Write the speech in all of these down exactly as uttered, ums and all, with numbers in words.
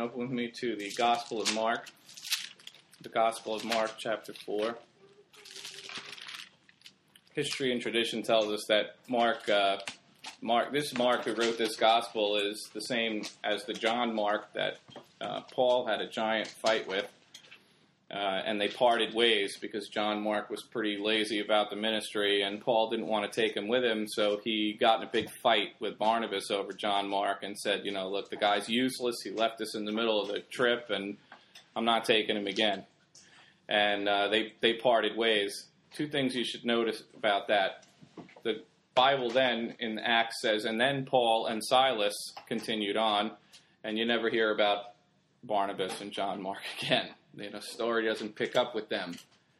open with me to the Gospel of Mark. The Gospel of Mark, chapter four. History and tradition tells us that Mark, uh, Mark, this Mark who wrote this Gospel is the same as the John Mark that uh, Paul had a giant fight with. Uh, and they parted ways because John Mark was pretty lazy about the ministry, and Paul didn't want to take him with him, so he got in a big fight with Barnabas over John Mark and said, you know, look, the guy's useless. He left us in the middle of the trip, and I'm not taking him again. And uh, they, they parted ways. Two things you should notice about that. The Bible then in Acts says, and then Paul and Silas continued on, and you never hear about Barnabas and John Mark again. You know, story doesn't pick up with them.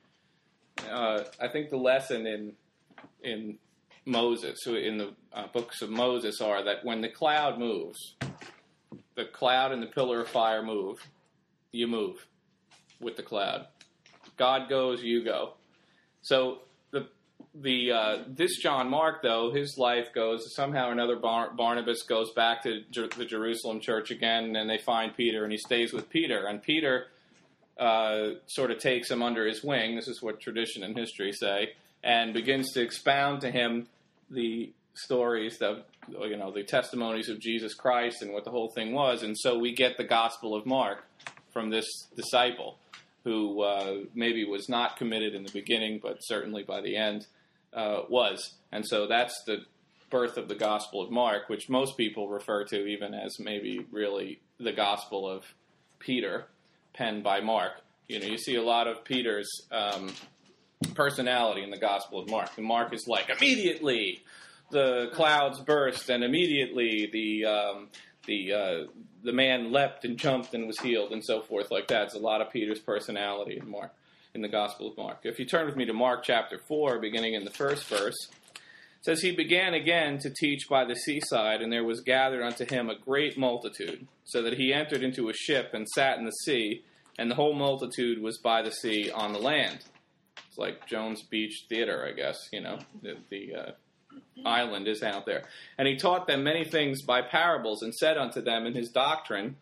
Uh, I think the lesson in in Moses, in the uh, books of Moses, are that when the cloud moves, the cloud and the pillar of fire move, you move with the cloud. God goes, you go. So the the uh, this John Mark, though, his life goes somehow or another. Bar- Barnabas goes back to Jer- the Jerusalem church again, and they find Peter, and he stays with Peter, and Peter. Uh, sort of takes him under his wing, this is what tradition and history say, and begins to expound to him the stories, of, you know, the testimonies of Jesus Christ and what the whole thing was. And so we get the Gospel of Mark from this disciple who uh, maybe was not committed in the beginning, but certainly by the end uh, was. And so that's the birth of the Gospel of Mark, which most people refer to even as maybe really the Gospel of Peter, penned by Mark. You know, you see a lot of Peter's um, personality in the Gospel of Mark. And Mark is like, immediately the clouds burst, and immediately the um, the uh, the man leapt and jumped and was healed, and so forth like that. It's a lot of Peter's personality in Mark, in the Gospel of Mark. If you turn with me to Mark chapter four, beginning in the first verse, it says, he began again to teach by the seaside, and there was gathered unto him a great multitude, so that he entered into a ship and sat in the sea, and the whole multitude was by the sea on the land. It's like Jones Beach Theater, I guess, you know, the, the uh, island is out there. And he taught them many things by parables, and said unto them in his doctrine,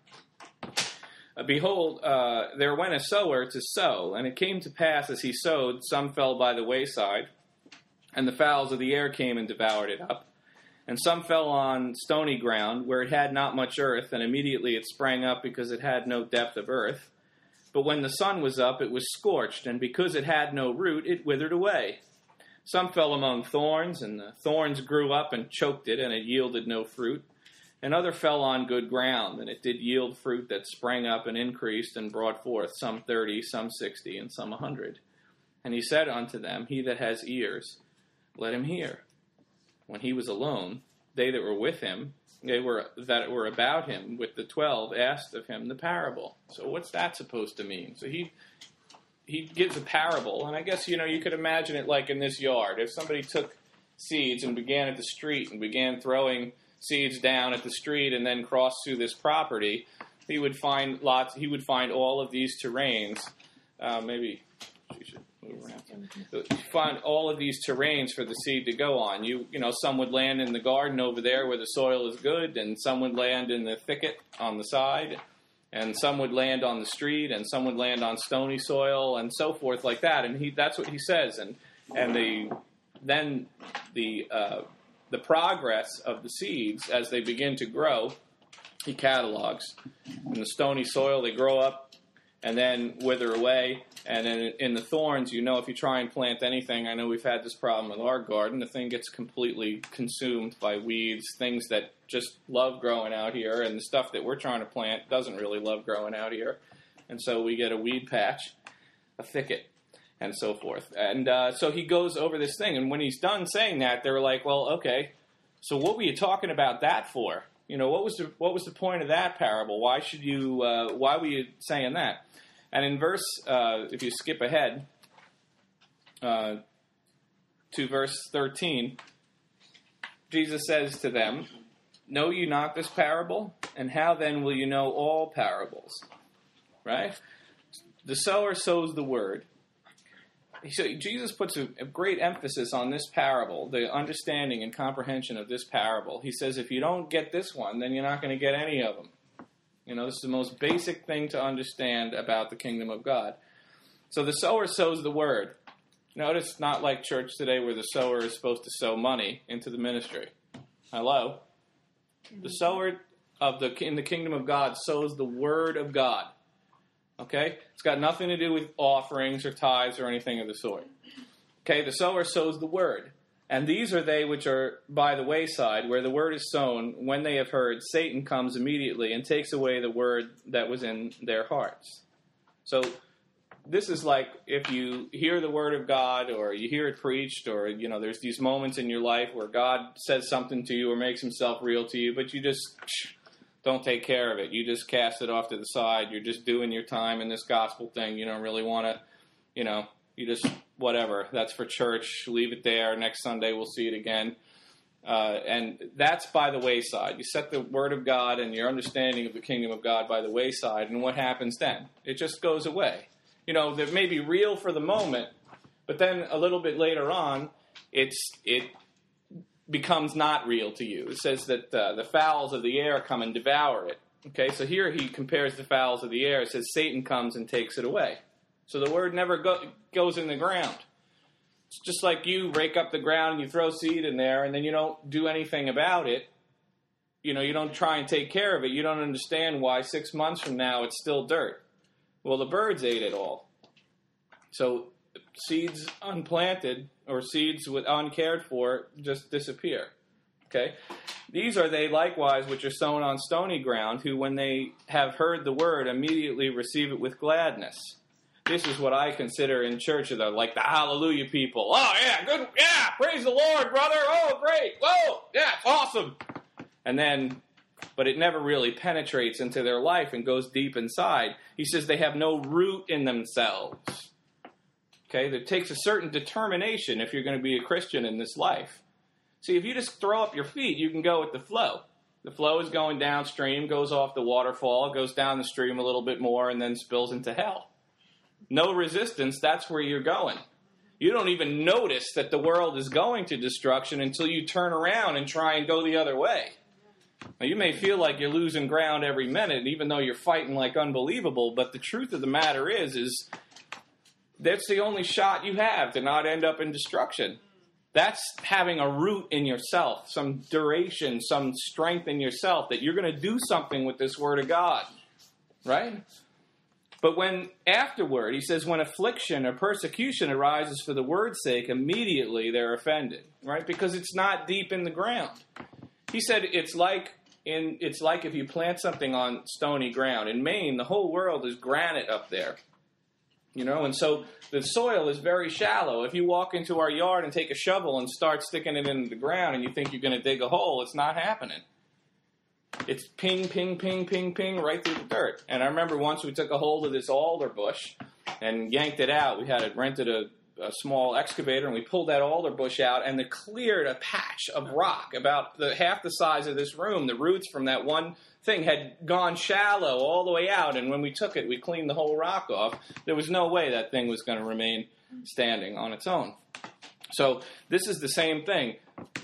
behold, uh, there went a sower to sow, and it came to pass as he sowed, some fell by the wayside, and the fowls of the air came and devoured it up. And some fell on stony ground, where it had not much earth, and immediately it sprang up, because it had no depth of earth. But when the sun was up, it was scorched, and because it had no root, it withered away. Some fell among thorns, and the thorns grew up and choked it, and it yielded no fruit. And other fell on good ground, and it did yield fruit that sprang up and increased, and brought forth some thirty, some sixty, and some a hundred. And he said unto them, he that has ears, let him hear. When he was alone, they that were with him, they were that were about him with the twelve, asked of him the parable. So what's that supposed to mean? So he he gives a parable, and I guess, you know, you could imagine it like in this yard. If somebody took seeds and began at the street and began throwing seeds down at the street and then crossed through this property, he would find lots. He would find all of these terrains. Uh, maybe she should. You find all of these terrains for the seed to go on. You you know, some would land in the garden over there where the soil is good, and some would land in the thicket on the side, and some would land on the street, and some would land on stony soil, and so forth like that. And he that's what he says. And and the then the uh, the progress of the seeds as they begin to grow, he catalogs. In the stony soil, they grow up and then wither away. And in, in the thorns, you know, if you try and plant anything, I know we've had this problem with our garden, the thing gets completely consumed by weeds, things that just love growing out here, and the stuff that we're trying to plant doesn't really love growing out here. And so we get a weed patch, a thicket, and so forth. And uh, so he goes over this thing, and when he's done saying that, they're like, well, okay, so what were you talking about that for? You know, what was the, what was the point of that parable? Why should you, uh, why were you saying that? And in verse, uh, if you skip ahead uh, to verse thirteen, Jesus says to them, know you not this parable? And how then will you know all parables? Right? The sower sows the word. So Jesus puts a, a great emphasis on this parable, the understanding and comprehension of this parable. He says, if you don't get this one, then you're not going to get any of them. You know, this is the most basic thing to understand about the kingdom of God. So the sower sows the word. Notice, not like church today where the sower is supposed to sow money into the ministry. Hello? The sower of the in the kingdom of God sows the word of God. Okay? It's got nothing to do with offerings or tithes or anything of the sort. Okay? The sower sows the word. And these are they which are by the wayside, where the word is sown. When they have heard, Satan comes immediately and takes away the word that was in their hearts. So this is like if you hear the word of God, or you hear it preached, or, you know, there's these moments in your life where God says something to you or makes himself real to you, but you just don't take care of it. You just cast it off to the side. You're just doing your time in this gospel thing. You don't really want to, you know, you just, whatever. That's for church. Leave it there. Next Sunday we'll see it again. Uh, and that's by the wayside. You set the word of God and your understanding of the kingdom of God by the wayside, and what happens then? It just goes away. You know, that may be real for the moment, but then a little bit later on, it's it becomes not real to you. It says that uh, the fowls of the air come and devour it. Okay, so here he compares the fowls of the air. It says Satan comes and takes it away. So the word never go, goes in the ground. It's just like you rake up the ground and you throw seed in there, and then you don't do anything about it. You know, you don't try and take care of it. You don't understand why six months from now it's still dirt. Well, the birds ate it all. So seeds unplanted or seeds with uncared for just disappear. Okay? These are they likewise which are sown on stony ground, who when they have heard the word immediately receive it with gladness. This is what I consider in church the, like the hallelujah people. Oh, yeah, good, yeah, praise the Lord, brother. Oh, great. Whoa, yeah, it's awesome. And then, but it never really penetrates into their life and goes deep inside. He says they have no root in themselves. Okay, that takes a certain determination if you're going to be a Christian in this life. See, if you just throw up your feet, you can go with the flow. The flow is going downstream, goes off the waterfall, goes down the stream a little bit more, and then spills into hell. No resistance, that's where you're going. You don't even notice that the world is going to destruction until you turn around and try and go the other way. Now, you may feel like you're losing ground every minute, even though you're fighting like unbelievable, but the truth of the matter is, is that's the only shot you have to not end up in destruction. That's having a root in yourself, some duration, some strength in yourself, that you're going to do something with this word of God, right? But when afterward, he says, when affliction or persecution arises for the word's sake, immediately they're offended, right? Because it's not deep in the ground. He said it's like in it's like if you plant something on stony ground. In Maine, the whole world is granite up there, you know, and so the soil is very shallow. If you walk into our yard and take a shovel and start sticking it into the ground and you think you're going to dig a hole, it's not happening. It's ping, ping, ping, ping, ping right through the dirt. And I remember once we took a hold of this alder bush and yanked it out. We had it rented a, a small excavator, and we pulled that alder bush out, and it cleared a patch of rock about the half the size of this room. The roots from that one thing had gone shallow all the way out, and when we took it, we cleaned the whole rock off. There was no way that thing was going to remain standing on its own. So this is the same thing.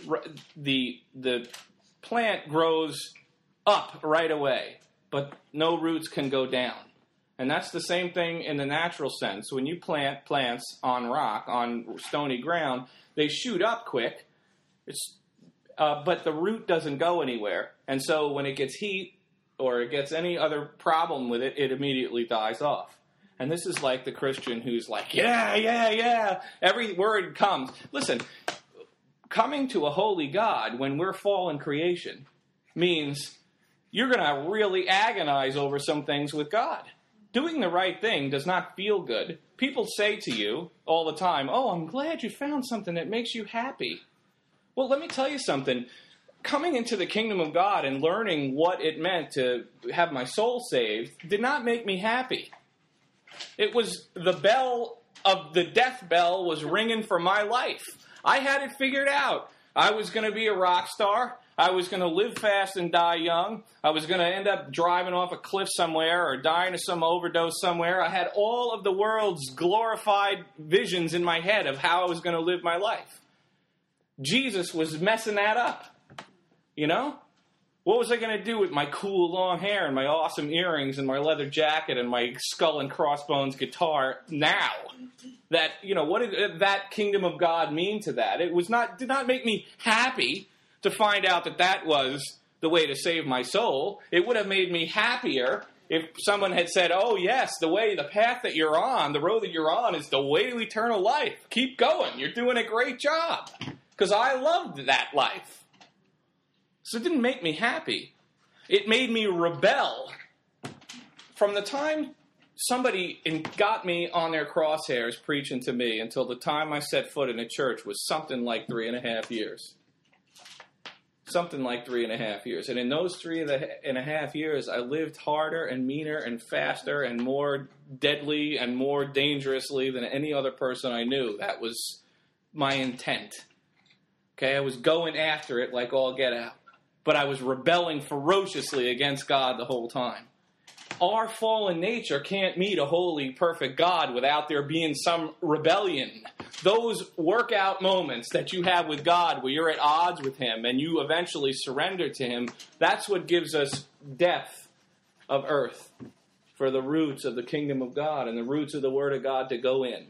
The, the plant grows up right away, but no roots can go down. And that's the same thing in the natural sense. When you plant plants on rock, on stony ground, they shoot up quick, it's, uh, but the root doesn't go anywhere. And so when it gets heat or it gets any other problem with it, it immediately dies off. And this is like the Christian who's like, yeah, yeah, yeah. Every word comes. Listen, coming to a holy God when we're fallen creation means you're going to really agonize over some things with God. Doing the right thing does not feel good. People say to you all the time, oh, I'm glad you found something that makes you happy. Well, let me tell you something. Coming into the kingdom of God and learning what it meant to have my soul saved did not make me happy. It was the bell of the death bell was ringing for my life. I had it figured out. I was going to be a rock star. I was going to live fast and die young. I was going to end up driving off a cliff somewhere or dying of some overdose somewhere. I had all of the world's glorified visions in my head of how I was going to live my life. Jesus was messing that up, you know? What was I going to do with my cool long hair and my awesome earrings and my leather jacket and my skull and crossbones guitar now? That, you know, what did that kingdom of God mean to that? It was not, did not make me happy to find out that that was the way to save my soul. It would have made me happier if someone had said, oh, yes, the way, the path that you're on, the road that you're on is the way to eternal life. Keep going. You're doing a great job. Because I loved that life. So it didn't make me happy. It made me rebel. From the time somebody got me on their crosshairs preaching to me until the time I set foot in a church was something like three and a half years. Something like three and a half years. And in those three and a half years, I lived harder and meaner and faster and more deadly and more dangerously than any other person I knew. That was my intent. Okay, I was going after it like all get out. But I was rebelling ferociously against God the whole time. Our fallen nature can't meet a holy, perfect God without there being some rebellion. Those workout moments that you have with God where you're at odds with Him and you eventually surrender to Him, that's what gives us depth of earth for the roots of the kingdom of God and the roots of the Word of God to go in.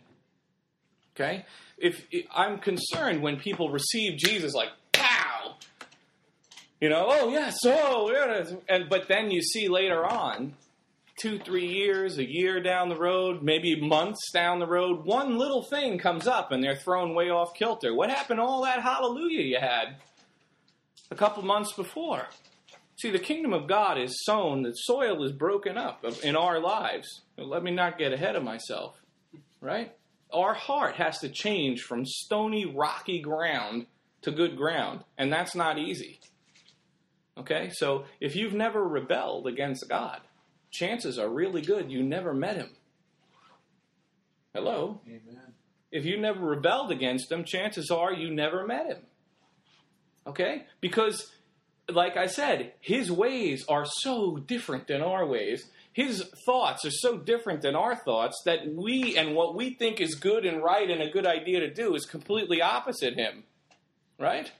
Okay? If, if I'm concerned when people receive Jesus like, pow! You know, oh, yes, oh, yeah. And, but then you see later on, two, three years, a year down the road, maybe months down the road, one little thing comes up and they're thrown way off kilter. What happened to all that hallelujah you had a couple months before? See, the kingdom of God is sown, the soil is broken up in our lives. Let me not get ahead of myself, right? Our heart has to change from stony, rocky ground to good ground, and that's not easy. Okay, so if you've never rebelled against God, chances are really good you never met Him. Hello? Amen. If you never rebelled against Him, chances are you never met Him. Okay? Because, like I said, His ways are so different than our ways. His thoughts are so different than our thoughts that we and what we think is good and right and a good idea to do is completely opposite Him. Right?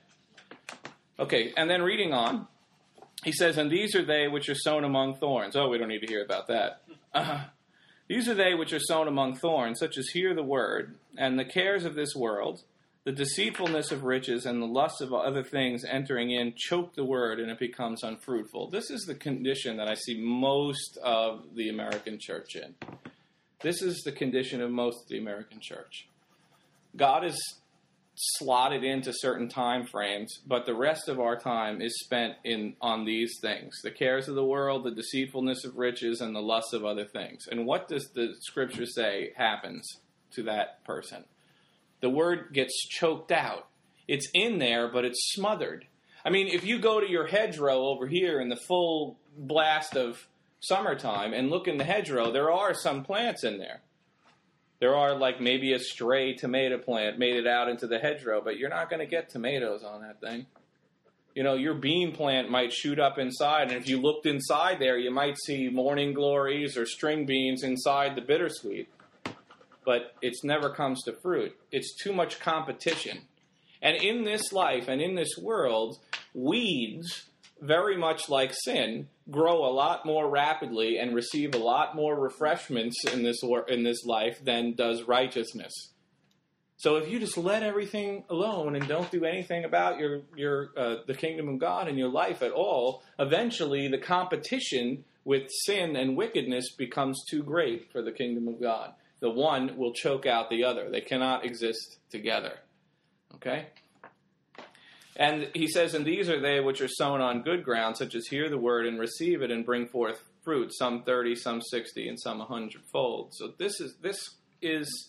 Okay, and then reading on. He says, and these are they which are sown among thorns. Oh, we don't need to hear about that. Uh, these are they which are sown among thorns, such as hear the word, and the cares of this world, the deceitfulness of riches, and the lust of other things entering in, choke the word, and it becomes unfruitful. This is the condition that I see most of the American church in. This is the condition of most of the American church. God is slotted into certain time frames, but the rest of our time is spent in on these things: the cares of the world, the deceitfulness of riches, and the lust of other things. And what does the scripture say happens to that person? The word gets choked out. It's in there, but it's smothered. I mean, if you go to your hedgerow over here in the full blast of summertime and look in the hedgerow, there are some plants in there. There are like maybe a stray tomato plant made it out into the hedgerow, but you're not going to get tomatoes on that thing. You know, your bean plant might shoot up inside, and if you looked inside there, you might see morning glories or string beans inside the bittersweet. But it never comes to fruit. It's too much competition. And in this life and in this world, weeds, very much like sin, grow a lot more rapidly and receive a lot more refreshments in this wor- in this life than does righteousness. So if you just let everything alone and don't do anything about your your uh, the kingdom of God in your life at all, eventually the competition with sin and wickedness becomes too great for the kingdom of God. The one will choke out the other. They cannot exist together. Okay? And he says, and these are they which are sown on good ground, such as hear the word and receive it and bring forth fruit, some thirty, some sixty, and some a hundredfold. So this is this is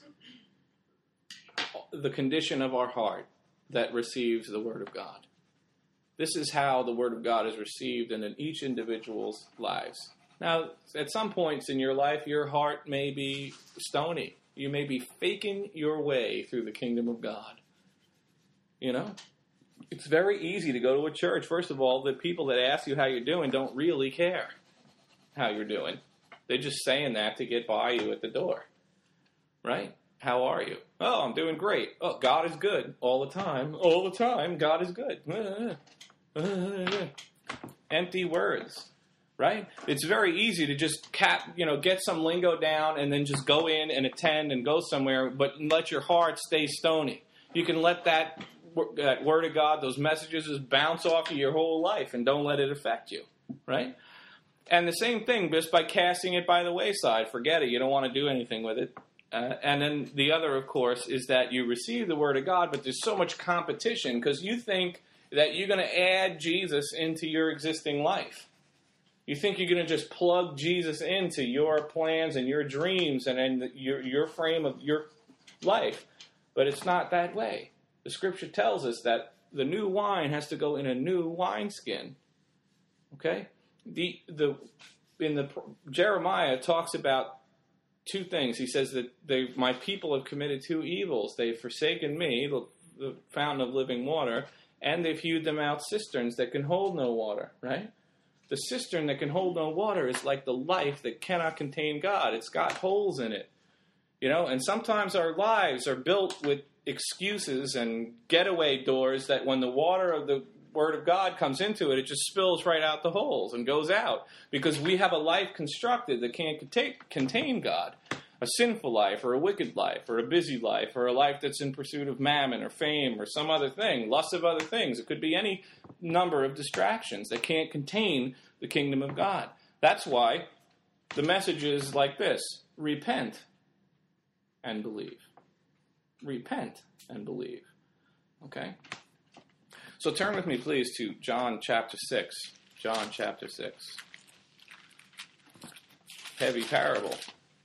the condition of our heart that receives the word of God. This is how the word of God is received and in each individual's lives. Now, at some points in your life, your heart may be stony. You may be faking your way through the kingdom of God. You know? It's very easy to go to a church. First of all, the people that ask you how you're doing don't really care how you're doing. They're just saying that to get by you at the door. Right? How are you? Oh, I'm doing great. Oh, God is good all the time. All the time, God is good. empty words, right? It's very easy to just cap, you know, get some lingo down and then just go in and attend and go somewhere, but let your heart stay stony. You can let that, that word of God, those messages just bounce off of your whole life and don't let it affect you, right? And the same thing, just by casting it by the wayside, forget it. You don't want to do anything with it. Uh, and then the other, of course, is that you receive the Word of God, but there's so much competition because you think that you're going to add Jesus into your existing life. You think you're going to just plug Jesus into your plans and your dreams and, and your, your frame of your life. But it's not that way. The Scripture tells us that the new wine has to go in a new wineskin. Okay? The the in the Jeremiah talks about two things. He says that they, my people have committed two evils. They've forsaken me, the, the fountain of living water, and they've hewed them out cisterns that can hold no water, right? The cistern that can hold no water is like the life that cannot contain God. It's got holes in it, you know, and sometimes our lives are built with excuses and getaway doors that when the water of the Word of God comes into it, it just spills right out the holes and goes out because we have a life constructed that can't contain God. A sinful life or a wicked life or a busy life or a life that's in pursuit of mammon or fame or some other thing, lust of other things. It could be any number of distractions that can't contain the kingdom of God. That's why the message is like this: repent and believe. Repent and believe. Okay? So turn with me, please, to John chapter six. John chapter six. Heavy parable.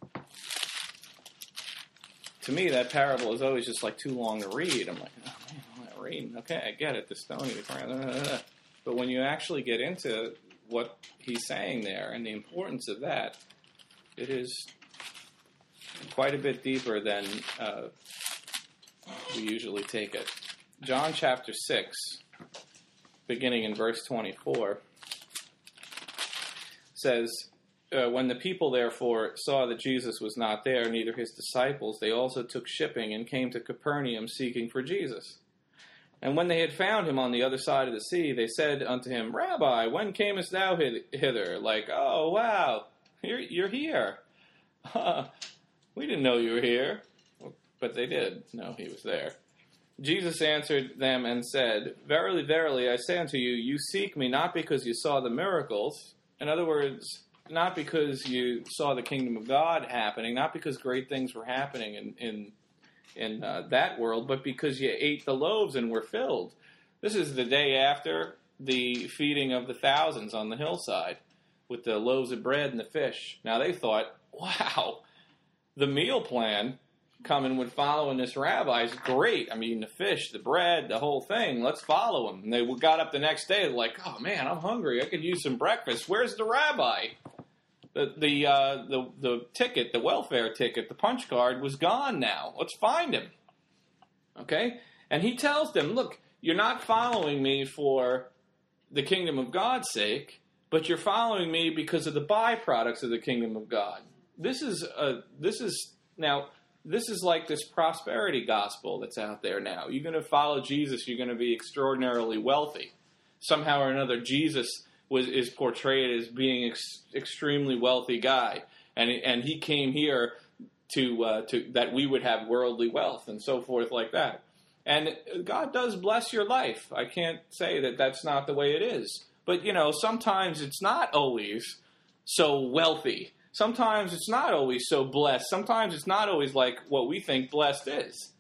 To me, that parable is always just like too long to read. I'm like, oh man, I'm not reading. Okay, I get it, the stony, the crown. But when you actually get into what he's saying there and the importance of that, it is quite a bit deeper than uh, we usually take it. John chapter six, beginning in verse twenty-four, says, uh, when the people therefore saw that Jesus was not there, neither his disciples, they also took shipping and came to Capernaum seeking for Jesus. And when they had found him on the other side of the sea, they said unto him, Rabbi, when camest thou hither? Like, oh, wow, you're, you're here. Uh, we didn't know you were here. But they did know he was there. Jesus answered them and said, Verily, verily, I say unto you, you seek me not because you saw the miracles. In other words, not because you saw the kingdom of God happening, not because great things were happening in in, in uh, that world, but because you ate the loaves and were filled. This is the day after the feeding of the thousands on the hillside with the loaves of bread and the fish. Now they thought, wow, the meal plan coming with following this rabbi is great. I mean, the fish, the bread, the whole thing. Let's follow him. And they got up the next day like, oh man, I'm hungry. I could use some breakfast. Where's the rabbi? The the uh, the the ticket, the welfare ticket, the punch card was gone now. Let's find him. Okay? And he tells them, look, you're not following me for the kingdom of God's sake, but you're following me because of the byproducts of the kingdom of God. This is a, this is now. This is like this prosperity gospel that's out there now. You're going to follow Jesus, you're going to be extraordinarily wealthy. Somehow or another, Jesus was is portrayed as being an ex- extremely wealthy guy, and and he came here to uh, to that we would have worldly wealth and so forth like that. And God does bless your life. I can't say that that's not the way it is, but you know, sometimes it's not always so wealthy. Sometimes it's not always so blessed. Sometimes it's not always like what we think blessed is.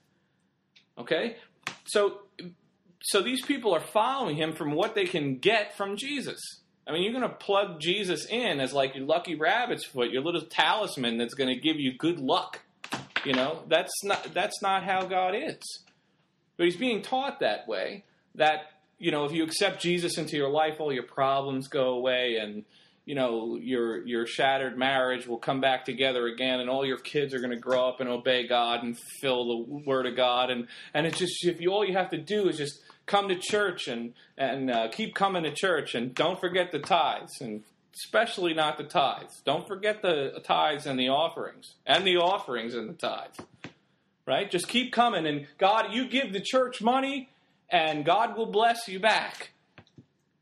Okay? So so these people are following him from what they can get from Jesus. I mean, you're going to plug Jesus in as like your lucky rabbit's foot, your little talisman that's going to give you good luck. You know, that's not that's not how God is. But he's being taught that way, that, you know, if you accept Jesus into your life, all your problems go away and you know, your your shattered marriage will come back together again, and all your kids are going to grow up and obey God and fulfill the Word of God. And, and it's just, if you all you have to do is just come to church and, and uh, keep coming to church, and don't forget the tithes, and especially not the tithes. Don't forget the tithes and the offerings, and the offerings and the tithes, right? Just keep coming, and God, you give the church money, and God will bless you back.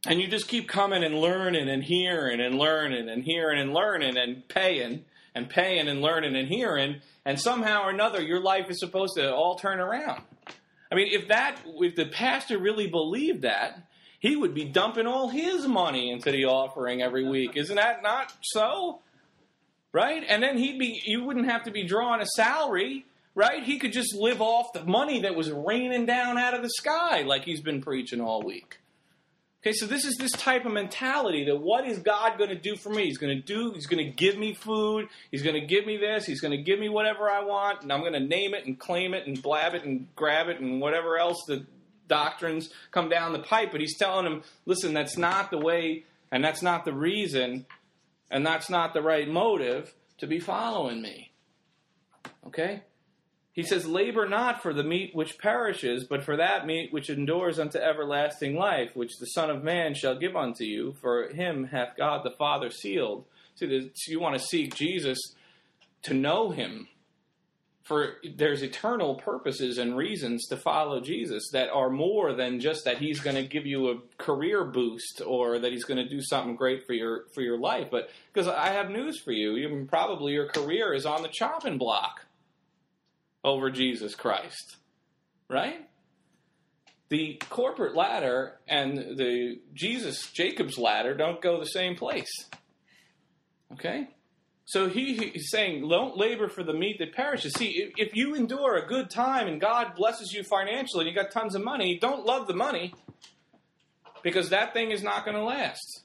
And you just keep coming and learning and hearing and learning and hearing and learning and paying and paying and learning and hearing, and somehow or another your life is supposed to all turn around. I mean, if that, if the pastor really believed that, he would be dumping all his money into the offering every week. Isn't that not so? Right? And then he'd be, you wouldn't have to be drawing a salary, right? He could just live off the money that was raining down out of the sky like he's been preaching all week. Okay, so this is this type of mentality that what is God going to do for me? He's going to do, he's going to give me food, he's going to give me this, he's going to give me whatever I want, and I'm going to name it and claim it and blab it and grab it and whatever else the doctrines come down the pipe. But he's telling him, listen, that's not the way, and that's not the reason, and that's not the right motive to be following me. Okay? He says, labor not for the meat which perishes, but for that meat which endures unto everlasting life, which the Son of Man shall give unto you. For him hath God the Father sealed. See, you want to seek Jesus to know him. For there's eternal purposes and reasons to follow Jesus that are more than just that he's going to give you a career boost or that he's going to do something great for your for your life. But because I have news for you, even probably your career is on the chopping block over Jesus Christ, right? The corporate ladder and the Jesus, Jacob's ladder don't go the same place, okay? So he, he's saying, don't labor for the meat that perishes. See, if, if you endure a good time and God blesses you financially and you got tons of money, don't love the money because that thing is not going to last,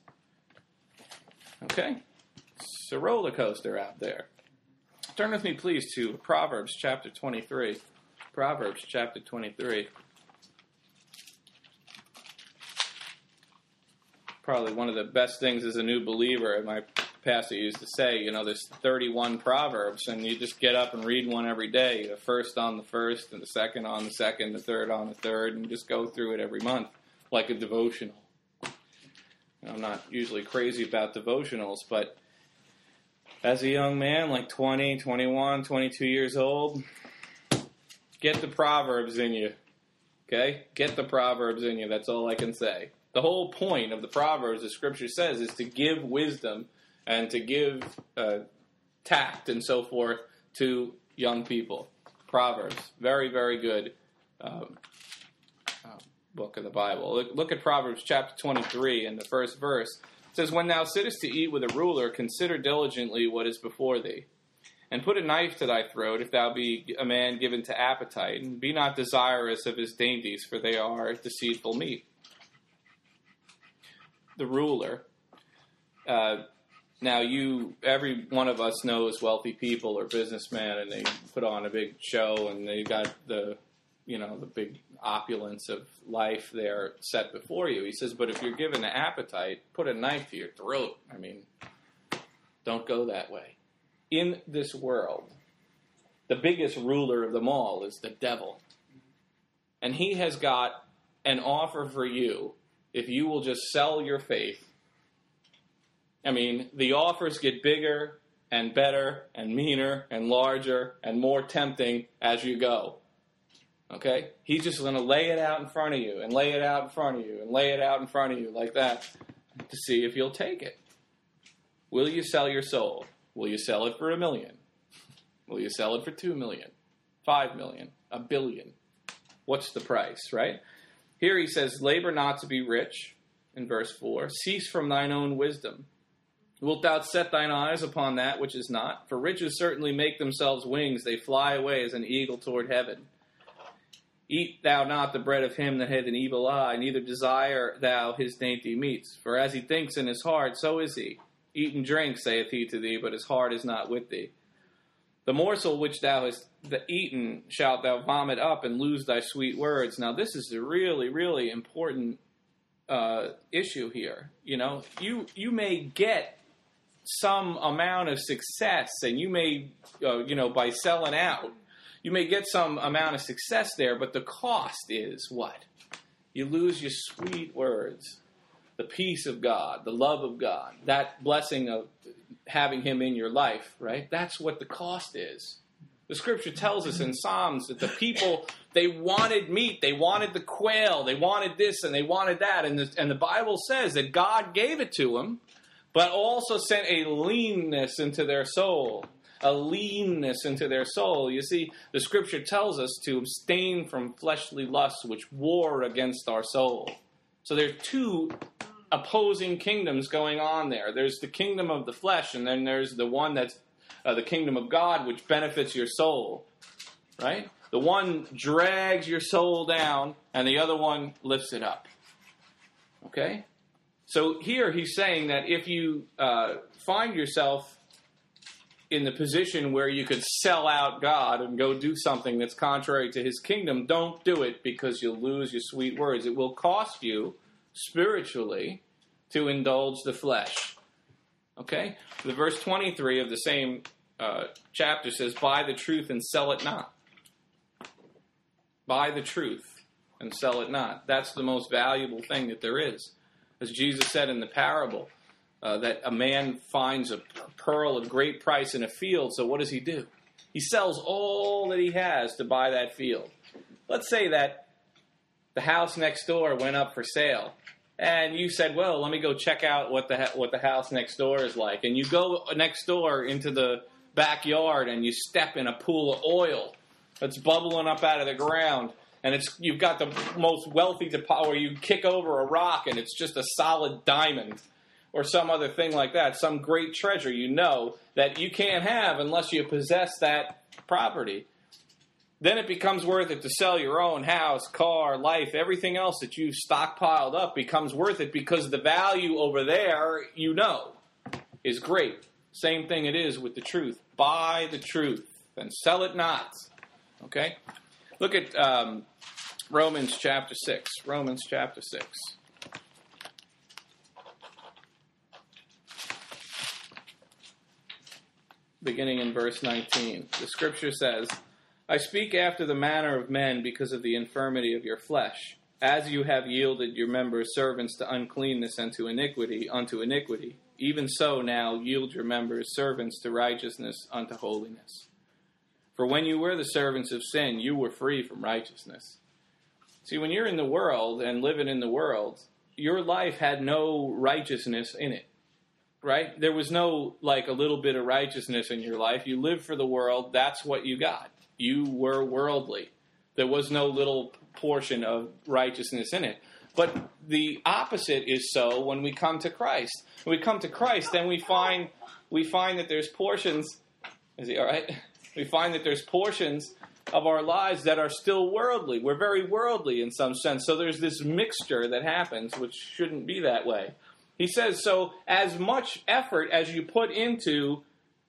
okay? It's a roller coaster out there. Turn with me, please, to Proverbs chapter twenty-three. Proverbs chapter twenty-three. Probably one of the best things as a new believer. My pastor used to say, you know, there's thirty-one Proverbs, and you just get up and read one every day. The first on the first, and the second on the second, the third on the third, and just go through it every month like a devotional. I'm not usually crazy about devotionals, but as a young man, like twenty, twenty-one, twenty-two years old, get the Proverbs in you, okay? Get the Proverbs in you. That's all I can say. The whole point of the Proverbs, as Scripture says, is to give wisdom and to give uh, tact and so forth to young people. Proverbs, very, very good um, uh, book of the Bible. Look, look at Proverbs chapter twenty-three in the first verse. It says, when thou sittest to eat with a ruler, consider diligently what is before thee. And put a knife to thy throat, if thou be a man given to appetite. And be not desirous of his dainties, for they are deceitful meat. The ruler. Uh, now, you, every one of us knows wealthy people or businessmen, and they put on a big show, and they got the, you know, the big opulence of life there set before you. He says, but if you're given an appetite, put a knife to your throat. I mean, don't go that way. In this world, the biggest ruler of them all is the devil. And he has got an offer for you if you will just sell your faith. I mean, the offers get bigger and better and meaner and larger and more tempting as you go. Okay? He's just going to lay it out in front of you and lay it out in front of you and lay it out in front of you like that to see if you'll take it. Will you sell your soul? Will you sell it for a million? Will you sell it for two million? Five million? A billion? What's the price, right? Here he says, labor not to be rich, in verse four. Cease from thine own wisdom. Wilt thou set thine eyes upon that which is not? For riches certainly make themselves wings. They fly away as an eagle toward heaven. Eat thou not the bread of him that hath an evil eye, neither desire thou his dainty meats. For as he thinks in his heart, so is he. Eat and drink, saith he to thee, but his heart is not with thee. The morsel which thou hast eaten shalt thou vomit up and lose thy sweet words. Now this is a really, really important uh, issue here. You know, you you may get some amount of success, and you may, uh, you know, by selling out, you may get some amount of success there, but the cost is what? You lose your sweet words, the peace of God, the love of God, that blessing of having him in your life, right? That's what the cost is. The scripture tells us in Psalms that the people, they wanted meat, they wanted the quail, they wanted this and they wanted that. And the, and the Bible says that God gave it to them, but also sent a leanness into their soul. A leanness into their soul. You see, the scripture tells us to abstain from fleshly lusts which war against our soul. So there are two opposing kingdoms going on there. There's the kingdom of the flesh, and then there's the one that's uh, the kingdom of God, which benefits your soul. Right? The one drags your soul down, and the other one lifts it up. Okay? So here he's saying that if you uh, find yourself in the position where you could sell out God and go do something that's contrary to his kingdom, don't do it because you'll lose your sweet words. It will cost you spiritually to indulge the flesh. Okay? The verse twenty-three of the same uh, chapter says, buy the truth and sell it not. Buy the truth and sell it not. That's the most valuable thing that there is. As Jesus said in the parable, Uh, that a man finds a pearl of great price in a field, so what does he do? He sells all that he has to buy that field. Let's say that the house next door went up for sale, and you said, well, let me go check out what the what the house next door is like. And you go next door into the backyard, and you step in a pool of oil that's bubbling up out of the ground, and it's you've got the most wealthy deposit, or you kick over a rock, and it's just a solid diamond, or some other thing like that, some great treasure you know that you can't have unless you possess that property. Then it becomes worth it to sell your own house, car, life, everything else that you've stockpiled up becomes worth it because the value over there, you know, is great. Same thing it is with the truth. Buy the truth and sell it not. Okay? Look at um, Romans chapter six. Romans chapter six. Beginning in verse nineteen. The scripture says, I speak after the manner of men because of the infirmity of your flesh. As you have yielded your members servants to uncleanness and to iniquity, unto iniquity, even so now yield your members servants to righteousness unto holiness. For when you were the servants of sin, you were free from righteousness. See, when you're in the world and living in the world, your life had no righteousness in it. Right? There was no, like, a little bit of righteousness in your life. You lived for the world. That's what you got. You were worldly. There was no little portion of righteousness in it. But the opposite is so when we come to Christ. When we come to Christ, then we find we find that there's portions. Is he all right? We find that there's portions of our lives that are still worldly. We're very worldly in some sense. So there's this mixture that happens, which shouldn't be that way. He says, so as much effort as you put into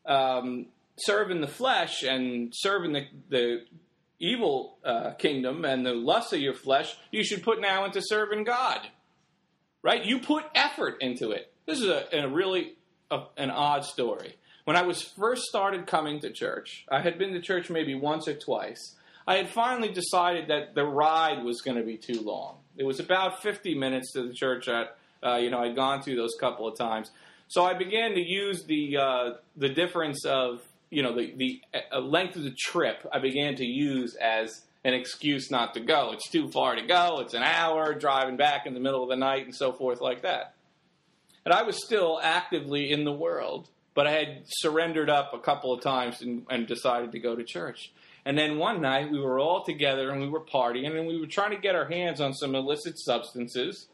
um, serving the flesh and serving the, the evil uh, kingdom and the lust of your flesh, you should put now into serving God. Right? You put effort into it. This is a, a really a, an odd story. When I was first started coming to church, I had been to church maybe once or twice. I had finally decided that the ride was going to be too long. It was about fifty minutes to the church at Uh, you know, I'd gone through those couple of times. So I began to use the uh, the difference of, you know, the, the uh, length of the trip I began to use as an excuse not to go. It's too far to go. It's an hour driving back in the middle of the night and so forth like that. And I was still actively in the world, but I had surrendered up a couple of times and, and decided to go to church. And then one night we were all together and we were partying and we were trying to get our hands on some illicit substances.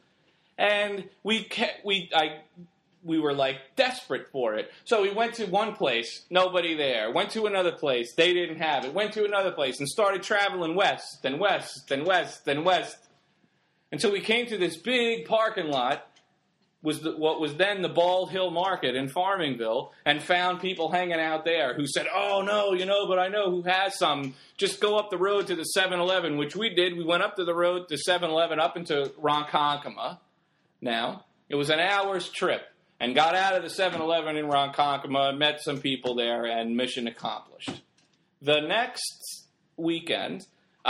And we kept, we I we were like desperate for it. So we went to one place, nobody there. Went to another place, they didn't have it. Went to another place and started traveling west and west and west and west until we came to this big parking lot, was the, what was then the Bald Hill Market in Farmingville, and found people hanging out there who said, "Oh no, you know, but I know who has some. Just go up the road to the seven eleven," which we did. We went up to the road to seven eleven up into Ronkonkoma. Now, it was an hour's trip, and got out of the seven eleven in Ronkonkoma, met some people there, and mission accomplished. The next weekend,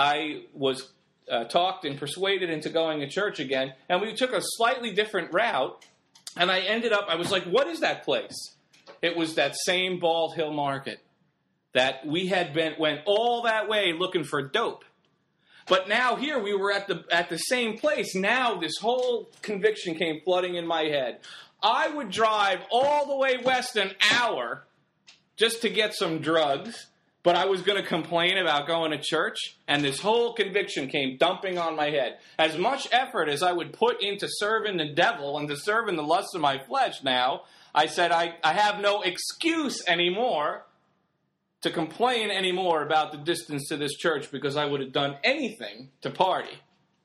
I was uh, talked and persuaded into going to church again, and we took a slightly different route, and I ended up, I was like, what is that place? It was that same Bald Hill Market. that we had been went all that way looking for dope. But now here we were at the at the same place. Now this whole conviction came flooding in my head. I would drive all the way west an hour just to get some drugs, but I was going to complain about going to church, and this whole conviction came dumping on my head. As much effort as I would put into serving the devil and to serving the lusts of my flesh now, I said I, I have no excuse anymore to complain anymore about the distance to this church, because I would have done anything to party.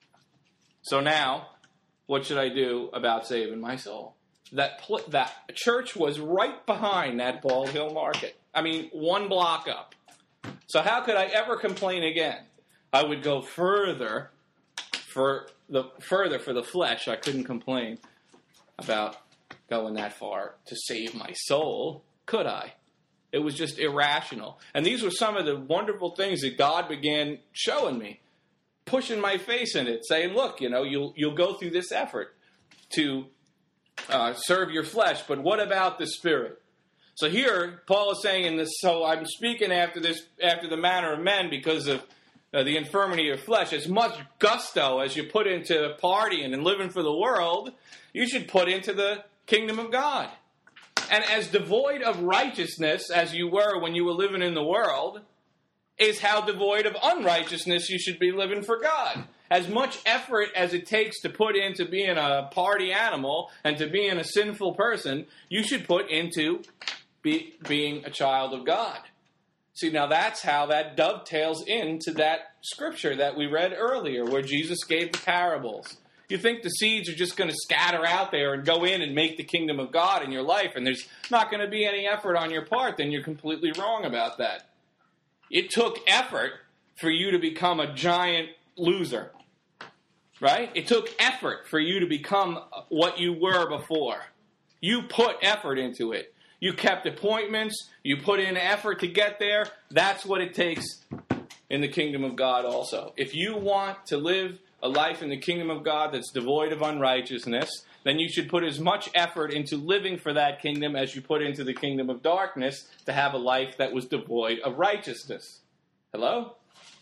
So now, what should I do about saving my soul? That pl- that church was right behind that Bald Hill Market. I mean, one block up. So how could I ever complain again? I would go further for the further for the flesh. I couldn't complain about going that far to save my soul, could I? It was just irrational. And these were some of the wonderful things that God began showing me, pushing my face in it, saying, look, you know, you'll you'll go through this effort to uh, serve your flesh, but what about the Spirit? So here, Paul is saying in this, so I'm speaking after this, after the manner of men because of uh, the infirmity of flesh. As much gusto as you put into partying and living for the world, you should put into the kingdom of God. And as devoid of righteousness as you were when you were living in the world, is how devoid of unrighteousness you should be living for God. As much effort as it takes to put into being a party animal and to being a sinful person, you should put into be, being a child of God. See, now that's how that dovetails into that scripture that we read earlier, where Jesus gave the parables. You think the seeds are just going to scatter out there and go in and make the kingdom of God in your life, and there's not going to be any effort on your part, then you're completely wrong about that. It took effort for you to become a giant loser, right? It took effort for you to become what you were before. You put effort into it. You kept appointments. You put in effort to get there. That's what it takes in the kingdom of God also. If you want to live a life in the kingdom of God that's devoid of unrighteousness, then you should put as much effort into living for that kingdom as you put into the kingdom of darkness to have a life that was devoid of righteousness. Hello?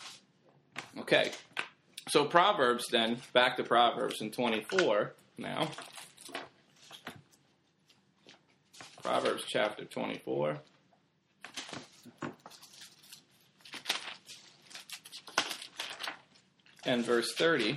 Okay. So Proverbs then, back to Proverbs in twenty-four now. Proverbs chapter twenty-four. And verse thirty.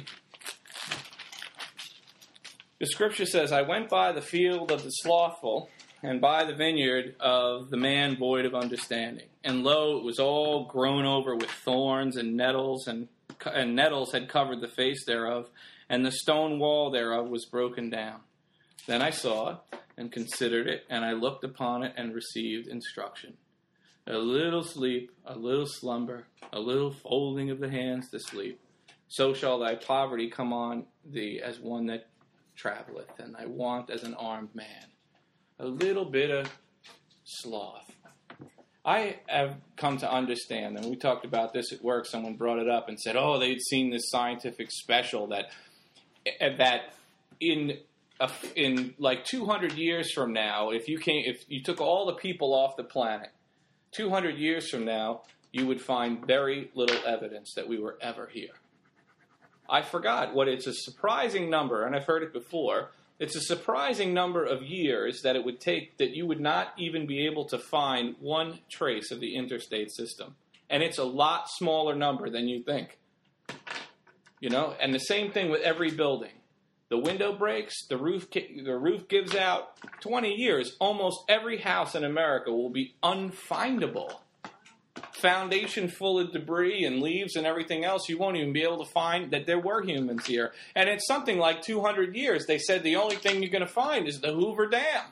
The scripture says, I went by the field of the slothful, and by the vineyard of the man void of understanding. And lo, it was all grown over with thorns and nettles, and, and nettles had covered the face thereof, and the stone wall thereof was broken down. Then I saw it, and considered it, and I looked upon it, and received instruction. A little sleep, a little slumber, a little folding of the hands to sleep. So shall thy poverty come on thee as one that traveleth, and thy want as an armed man. A little bit of sloth. I have come to understand, and we talked about this at work, someone brought it up and said, oh, they'd seen this scientific special that that in a, in like two hundred years from now, if you came, if you took all the people off the planet, two hundred years from now, you would find very little evidence that we were ever here. I forgot what it's a surprising number, and I've heard it before. It's a surprising number of years that it would take that you would not even be able to find one trace of the interstate system. And it's a lot smaller number than you think. You know, and the same thing with every building. The window breaks, the roof the roof gives out. twenty years, almost every house in America will be unfindable. Foundation full of debris and leaves and everything else, you won't even be able to find that there were humans here. And it's something like two hundred years. They said the only thing you're going to find is the Hoover Dam.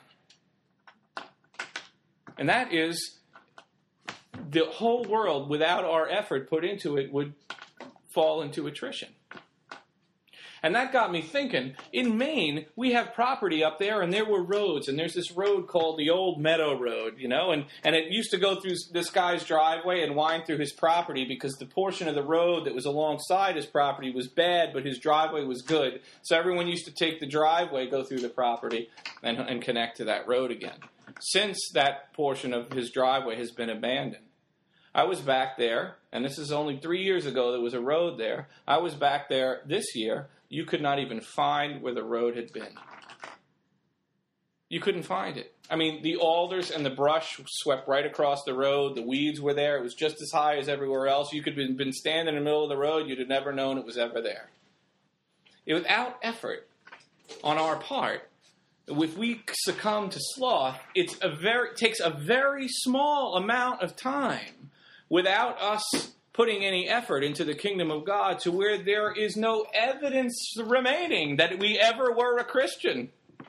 And that is, the whole world, without our effort put into it, would fall into attrition. And that got me thinking, in Maine, we have property up there, and there were roads, and there's this road called the Old Meadow Road, you know, and, and it used to go through this guy's driveway and wind through his property because the portion of the road that was alongside his property was bad, but his driveway was good. So everyone used to take the driveway, go through the property, and, and connect to that road again. Since that portion of his driveway has been abandoned, I was back there, and this is only three years ago, there was a road there. I was back there this year. You could not even find where the road had been. You couldn't find it. I mean, the alders and the brush swept right across the road. The weeds were there. It was just as high as everywhere else. You could have been, been standing in the middle of the road. You'd have never known it was ever there. It, without effort on our part, if we succumb to sloth, it's a very, it takes a very small amount of time without us putting any effort into the kingdom of God to where there is no evidence remaining that we ever were a Christian.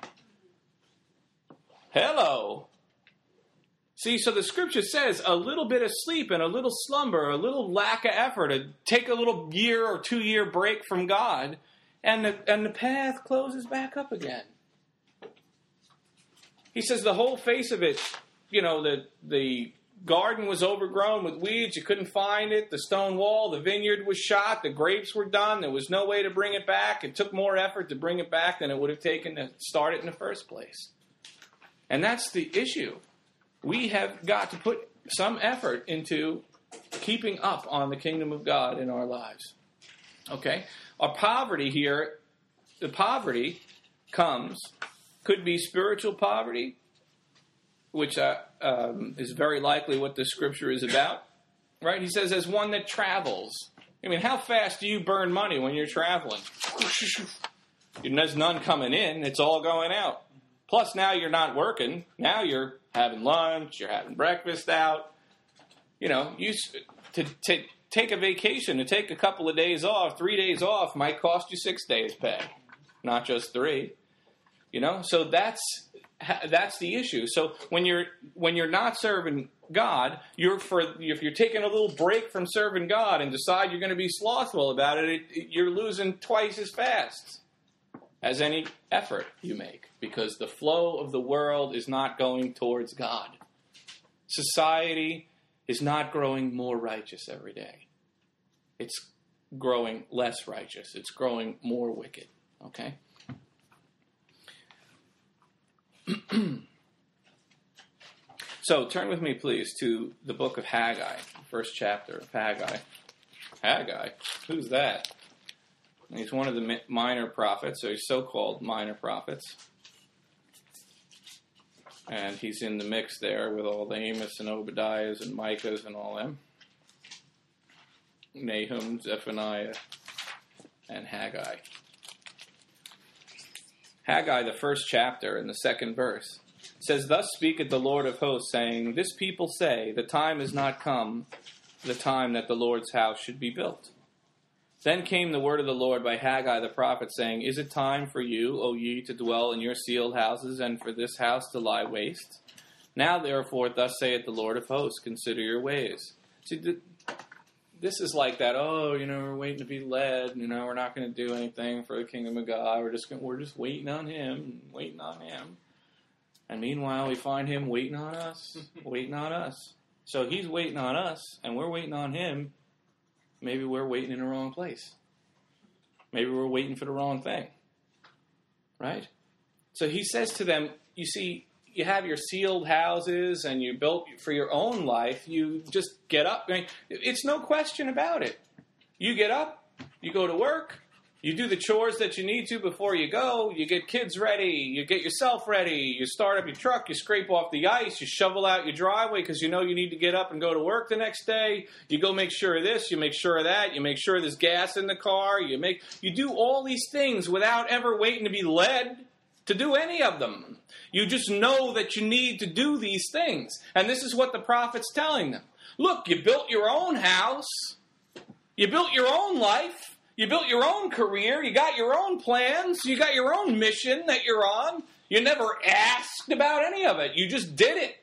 Hello. See, so the scripture says a little bit of sleep and a little slumber, a little lack of effort, to take a little year or two year break from God, and the, and the path closes back up again. He says the whole face of it, you know, the, the garden was overgrown with weeds. You couldn't find it. The stone wall, the vineyard was shot. The grapes were done. There was no way to bring it back. It took more effort to bring it back than it would have taken to start it in the first place. And that's the issue. We have got to put some effort into keeping up on the kingdom of God in our lives. Okay? Our poverty here, the poverty comes, could be spiritual poverty, which uh, um, is very likely what the scripture is about. Right? He says, as one that travels. I mean, how fast do you burn money when you're traveling? There's none coming in. It's all going out. Plus, now you're not working. Now you're having lunch. You're having breakfast out. You know, you to, to take a vacation, to take a couple of days off, three days off, might cost you six days' pay, not just three. You know, so that's that's the issue. So when you're when you're not serving God, you're for if you're taking a little break from serving God and decide you're going to be slothful about it, it, you're losing twice as fast as any effort you make, because the flow of the world is not going towards God. Society is not growing more righteous every day. It's growing less righteous. It's growing more wicked. Okay? So turn with me, please, to the book of Haggai, first chapter of Haggai. Haggai? Who's that? He's one of the minor prophets, or so-called minor prophets. And he's in the mix there with all the Amos and Obadiahs and Micahs and all them. Nahum, Zephaniah, and Haggai. Haggai, the first chapter, in the second verse, says, Thus speaketh the Lord of hosts, saying, This people say, the time is not come, the time that the Lord's house should be built. Then came the word of the Lord by Haggai the prophet, saying, Is it time for you, O ye, to dwell in your sealed houses, and for this house to lie waste? Now therefore, thus saith the Lord of hosts, consider your ways. See, th- this is like that, oh, you know, we're waiting to be led, you know, we're not going to do anything for the kingdom of God, we're just gonna, we're just waiting on him, waiting on him. And meanwhile, we find him waiting on us, waiting on us. So he's waiting on us, and we're waiting on him. Maybe we're waiting in the wrong place. Maybe we're waiting for the wrong thing. Right? So he says to them, you see, you have your sealed houses and you built for your own life. You just get up. I mean, it's no question about it. You get up, you go to work, you do the chores that you need to before you go, you get kids ready, you get yourself ready, you start up your truck, you scrape off the ice, you shovel out your driveway because you know you need to get up and go to work the next day, you go make sure of this, you make sure of that, you make sure there's gas in the car, you make you do all these things without ever waiting to be led to do any of them. You just know that you need to do these things. And this is what the prophet's telling them. Look, you built your own house, you built your own life, you built your own career, you got your own plans, you got your own mission that you're on. You never asked about any of it. You just did it.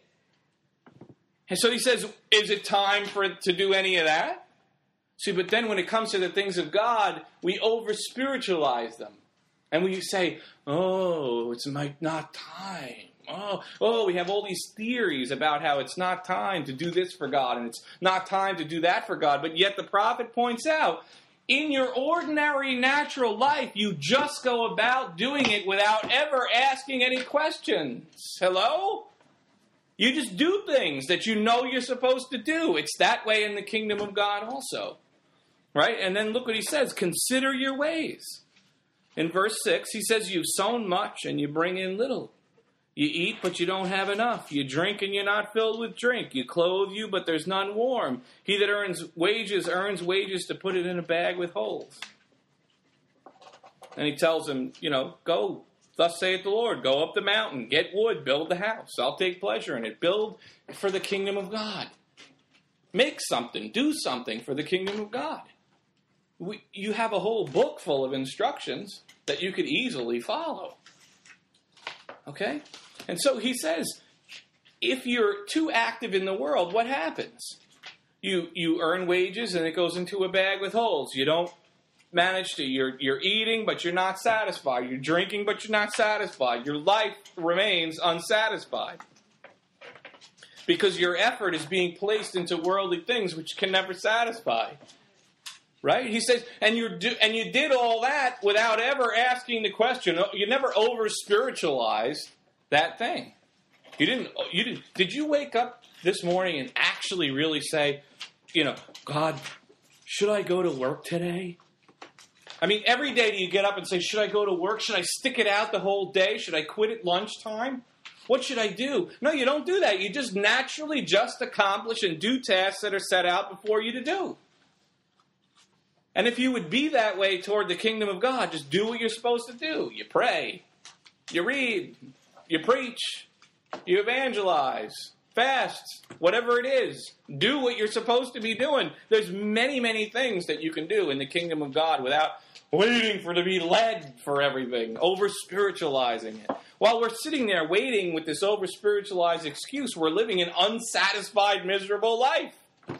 And so he says, is it time for it to do any of that? See, but then when it comes to the things of God, we over-spiritualize them. And we say, oh, it's not time. Oh, oh, we have all these theories about how it's not time to do this for God, and it's not time to do that for God. But yet the prophet points out, in your ordinary natural life, you just go about doing it without ever asking any questions. Hello? You just do things that you know you're supposed to do. It's that way in the kingdom of God also. Right? And then look what he says. Consider your ways. In verse six, he says, you've sown much and you bring in little. You eat, but you don't have enough. You drink, and you're not filled with drink. You clothe you, but there's none warm. He that earns wages earns wages to put it in a bag with holes. And he tells him, you know, go, thus saith the Lord, go up the mountain, get wood, build the house. I'll take pleasure in it. Build for the kingdom of God. Make something, do something for the kingdom of God. We, you have a whole book full of instructions that you could easily follow. Okay? And so he says, if you're too active in the world, what happens? You you earn wages and it goes into a bag with holes. You don't manage to, you're, you're eating, but you're not satisfied. You're drinking, but you're not satisfied. Your life remains unsatisfied. Because your effort is being placed into worldly things which can never satisfy. Right? He says, and you do, and you did all that without ever asking the question. You never over-spiritualized that thing. You didn't, you didn't, did you wake up this morning and actually really say, you know, God, should I go to work today? I mean, every day do you get up and say, should I go to work? Should I stick it out the whole day? Should I quit at lunchtime? What should I do? No, you don't do that. You just naturally just accomplish and do tasks that are set out before you to do. And if you would be that way toward the kingdom of God, just do what you're supposed to do. You pray, you read, you preach, you evangelize, fast, whatever it is. Do what you're supposed to be doing. There's many, many things that you can do in the kingdom of God without waiting for to be led for everything, over-spiritualizing it. While we're sitting there waiting with this over-spiritualized excuse, we're living an unsatisfied, miserable life.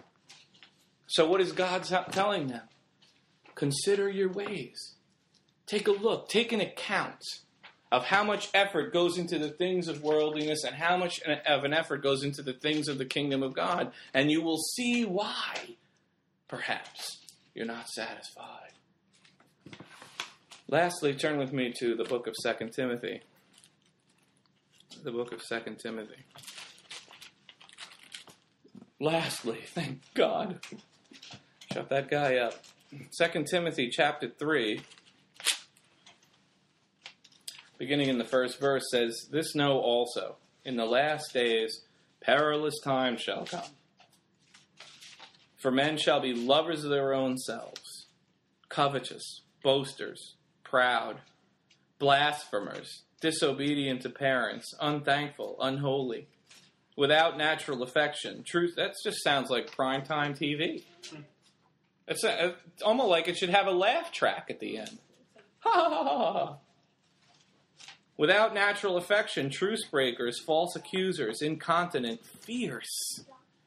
So what is God telling them? Consider your ways. Take a look. Take an account of how much effort goes into the things of worldliness and how much of an effort goes into the things of the kingdom of God. And you will see why, perhaps, you're not satisfied. Lastly, turn with me to the book of Second Timothy. The book of Second Timothy. Lastly, thank God. Shut that guy up. Second Timothy chapter three, beginning in the first verse, says, this know also, in the last days perilous times shall come. For men shall be lovers of their own selves, covetous, boasters, proud, blasphemers, disobedient to parents, unthankful, unholy, without natural affection. Truth, that just sounds like primetime T V. It's, a, it's almost like it should have a laugh track at the end. Ha ha ha ha ha. Without natural affection, truce breakers, false accusers, incontinent, fierce.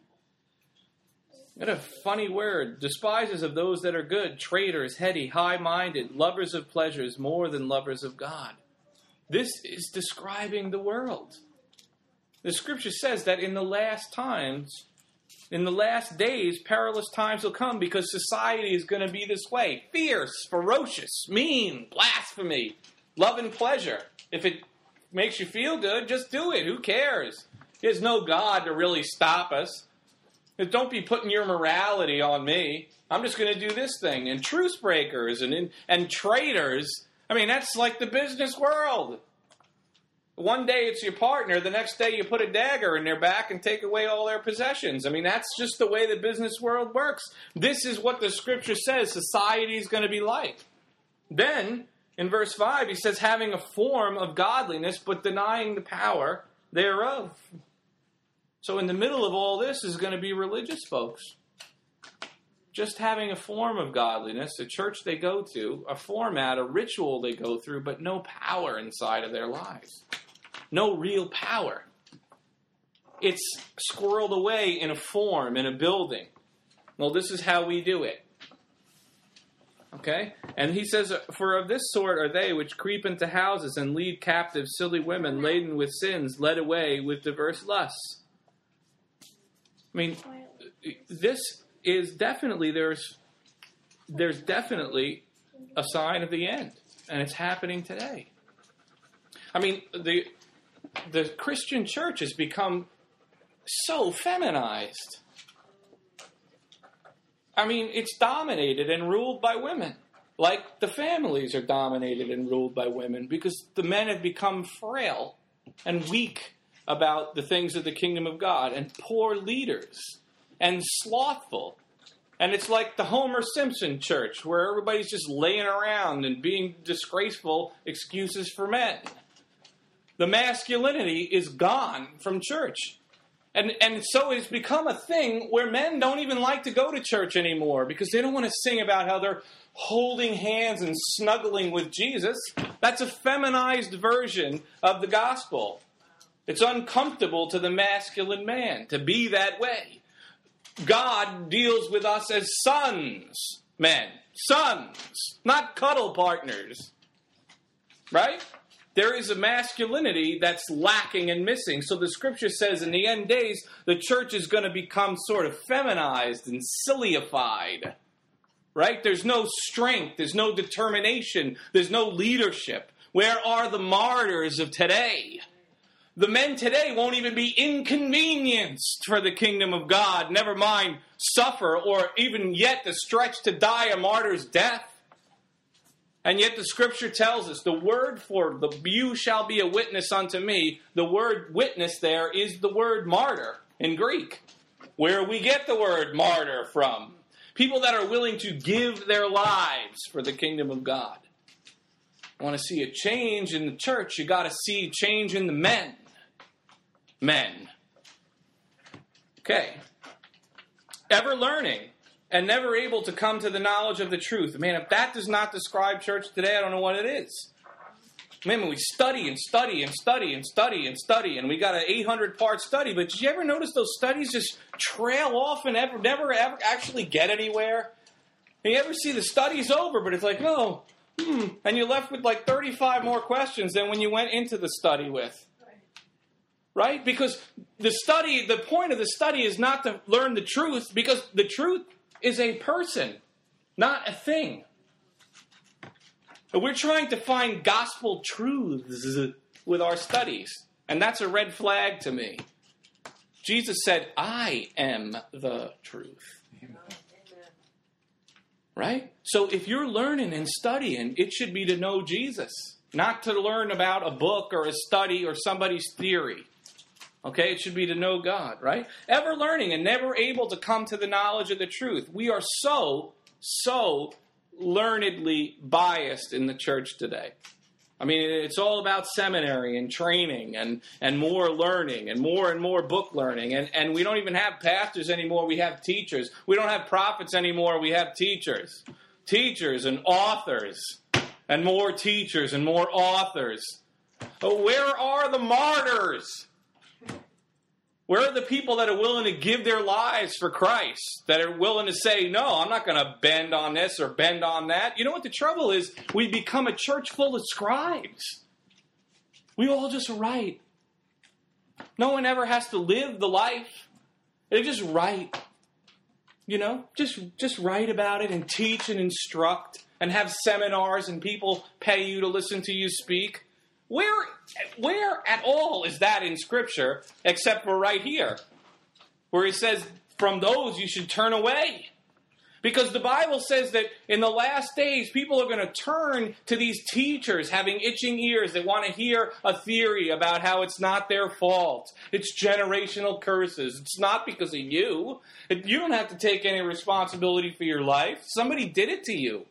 What a funny word. Despisers of those that are good, traitors, heady, high-minded, lovers of pleasures more than lovers of God. This is describing the world. The scripture says that in the last times, in the last days, perilous times will come because society is going to be this way. Fierce, ferocious, mean, blasphemy, love and pleasure. If it makes you feel good, just do it. Who cares? There's no God to really stop us. Don't be putting your morality on me. I'm just going to do this thing. And truce breakers and, and traitors, I mean, that's like the business world. One day it's your partner, the next day you put a dagger in their back and take away all their possessions. I mean, that's just the way the business world works. This is what the scripture says society is going to be like. Then, in verse five, he says, having a form of godliness, but denying the power thereof. So in the middle of all this is going to be religious folks. Just having a form of godliness, a church they go to, a format, a ritual they go through, but no power inside of their lives. No real power. It's squirreled away in a form, in a building. Well, this is how we do it. Okay? And he says, for of this sort are they which creep into houses and lead captive silly women laden with sins, led away with diverse lusts. I mean, this is definitely, there's there's definitely a sign of the end. And it's happening today. I mean, the the Christian church has become so feminized. I mean, it's dominated and ruled by women. Like the families are dominated and ruled by women because the men have become frail and weak about the things of the kingdom of God and poor leaders and slothful. And it's like the Homer Simpson church where everybody's just laying around and being disgraceful excuses for men. The masculinity is gone from church. And and so it's become a thing where men don't even like to go to church anymore because they don't want to sing about how they're holding hands and snuggling with Jesus. That's a feminized version of the gospel. It's uncomfortable to the masculine man to be that way. God deals with us as sons, men. Sons, not cuddle partners. Right? There is a masculinity that's lacking and missing. So the scripture says in the end days, the church is going to become sort of feminized and sillified. Right? There's no strength. There's no determination. There's no leadership. Where are the martyrs of today? The men today won't even be inconvenienced for the kingdom of God. Never mind suffer or even yet the stretch to die a martyr's death. And yet the scripture tells us the word for the you shall be a witness unto me. The word witness there is the word martyr in Greek. Where we get the word martyr from. People that are willing to give their lives for the kingdom of God. Want to see a change in the church, you got to see change in the men. Men. Okay. Ever learning and never able to come to the knowledge of the truth. Man, if that does not describe church today, I don't know what it is. Man, we study and study and study and study and study, and we got an eight hundred part study, but did you ever notice those studies just trail off and ever, never ever actually get anywhere? And you ever see the study's over, but it's like, oh, hmm, and you're left with like thirty-five more questions than when you went into the study with. Right? Because the study, the point of the study is not to learn the truth, because the truth is a person, not a thing. And we're trying to find gospel truths with our studies. And that's a red flag to me. Jesus said, I am the truth. Amen. Right? So if you're learning and studying, it should be to know Jesus, not to learn about a book or a study or somebody's theory. Okay, it should be to know God, right? Ever learning and never able to come to the knowledge of the truth. We are so, so learnedly biased in the church today. I mean, it's all about seminary and training and, and more learning and more and more book learning. And, and we don't even have pastors anymore. We have teachers. We don't have prophets anymore. We have teachers. Teachers and authors and more teachers and more authors. But where are the martyrs? Where are the people that are willing to give their lives for Christ? That are willing to say, no, I'm not going to bend on this or bend on that. You know what the trouble is? We become a church full of scribes. We all just write. No one ever has to live the life. They just write. You know, just, just write about it and teach and instruct and have seminars and people pay you to listen to you speak. Where, where at all is that in Scripture, except for right here, where he says, from those you should turn away? Because the Bible says that in the last days, people are going to turn to these teachers having itching ears that want to hear a theory about how it's not their fault. It's generational curses. It's not because of you. You don't have to take any responsibility for your life. Somebody did it to you.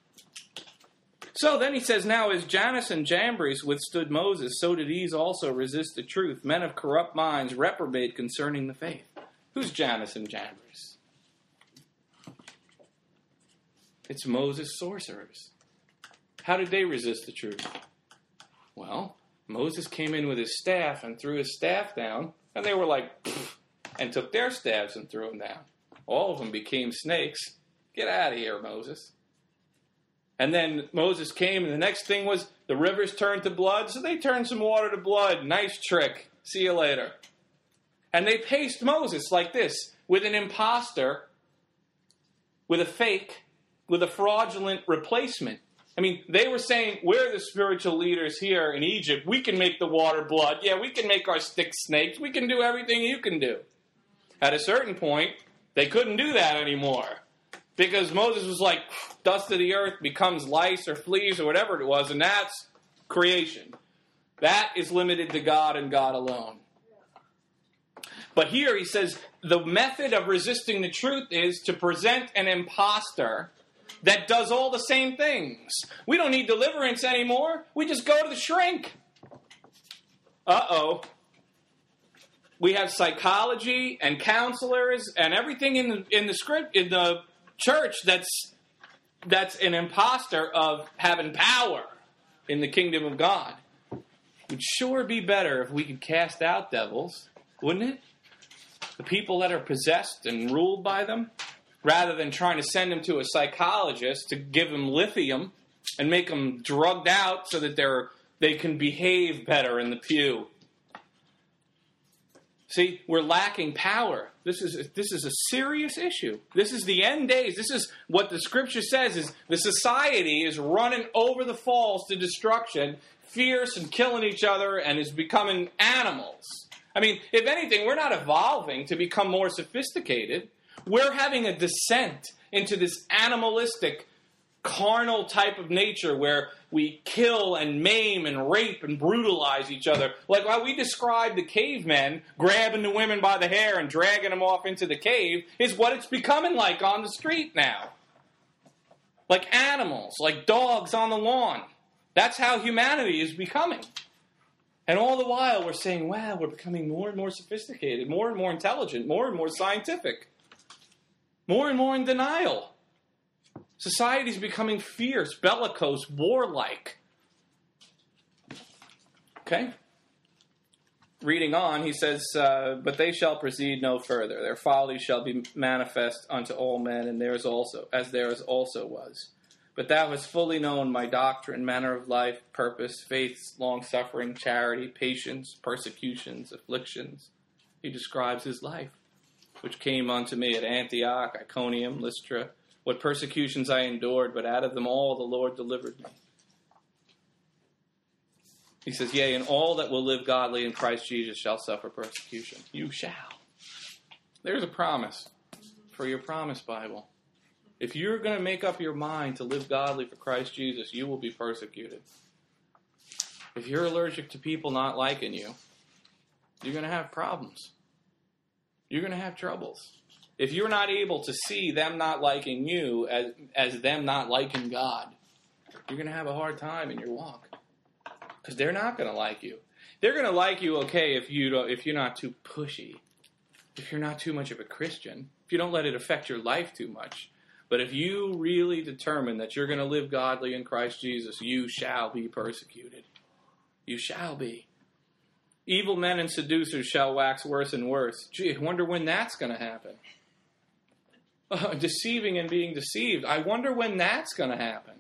So then he says, now as Jannes and Jambres withstood Moses, so did these also resist the truth. Men of corrupt minds reprobate concerning the faith. Who's Jannes and Jambres? It's Moses' sorcerers. How did they resist the truth? Well, Moses came in with his staff and threw his staff down, and they were like, pfft, and took their staffs and threw them down. All of them became snakes. Get out of here, Moses. And then Moses came, and the next thing was the rivers turned to blood, so they turned some water to blood. Nice trick. See you later. And they paced Moses like this, with an imposter, with a fake, with a fraudulent replacement. I mean, they were saying, we're the spiritual leaders here in Egypt. We can make the water blood. Yeah, we can make our sticks snakes. We can do everything you can do. At a certain point, they couldn't do that anymore. Because Moses was like, dust of the earth becomes lice or fleas or whatever it was, and that's creation. That is limited to God and God alone. But here he says, the method of resisting the truth is to present an imposter that does all the same things. We don't need deliverance anymore. We just go to the shrink. Uh-oh. We have psychology and counselors and everything in the in the script in the church that's that's an imposter of having power in the kingdom of God. It would sure be better if we could cast out devils, wouldn't it? The people that are possessed and ruled by them, rather than trying to send them to a psychologist to give them lithium and make them drugged out so that they're they can behave better in the pew. See, we're lacking power. This is this is a serious issue. This is the end days. This is what the scripture says is the society is running over the falls to destruction, fierce and killing each other, and is becoming animals. I mean, if anything, we're not evolving to become more sophisticated. We're having a descent into this animalistic, carnal type of nature where we kill and maim and rape and brutalize each other. Like how we describe the cavemen grabbing the women by the hair and dragging them off into the cave is what it's becoming like on the street now. Like animals, like dogs on the lawn. That's how humanity is becoming. And all the while we're saying, wow, we're becoming more and more sophisticated, more and more intelligent, more and more scientific, more and more in denial. Society's becoming fierce, bellicose, warlike. Okay? Reading on, he says, uh, but they shall proceed no further. Their folly shall be manifest unto all men, and theirs also, as theirs also was. But thou hast fully known my doctrine, manner of life, purpose, faith, long-suffering, charity, patience, persecutions, afflictions. He describes his life, which came unto me at Antioch, Iconium, Lystra, what persecutions I endured, but out of them all the Lord delivered me. He says, yea, and all that will live godly in Christ Jesus shall suffer persecution. You shall. There's a promise for your promise, Bible. If you're going to make up your mind to live godly for Christ Jesus, you will be persecuted. If you're allergic to people not liking you, you're going to have problems. You're going to have troubles. If you're not able to see them not liking you as, as them not liking God, you're going to have a hard time in your walk. Because they're not going to like you. They're going to like you, okay, if, you don't, if you're not too pushy. If you're not too much of a Christian. If you don't let it affect your life too much. But if you really determine that you're going to live godly in Christ Jesus, you shall be persecuted. You shall be. Evil men and seducers shall wax worse and worse. Gee, I wonder when that's going to happen. Uh, deceiving and being deceived. I wonder when that's going to happen.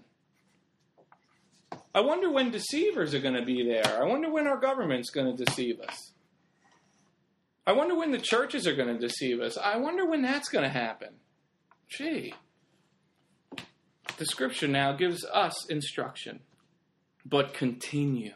I wonder when deceivers are going to be there. I wonder when our government's going to deceive us. I wonder when the churches are going to deceive us. I wonder when that's going to happen. Gee. The scripture now gives us instruction. But continue.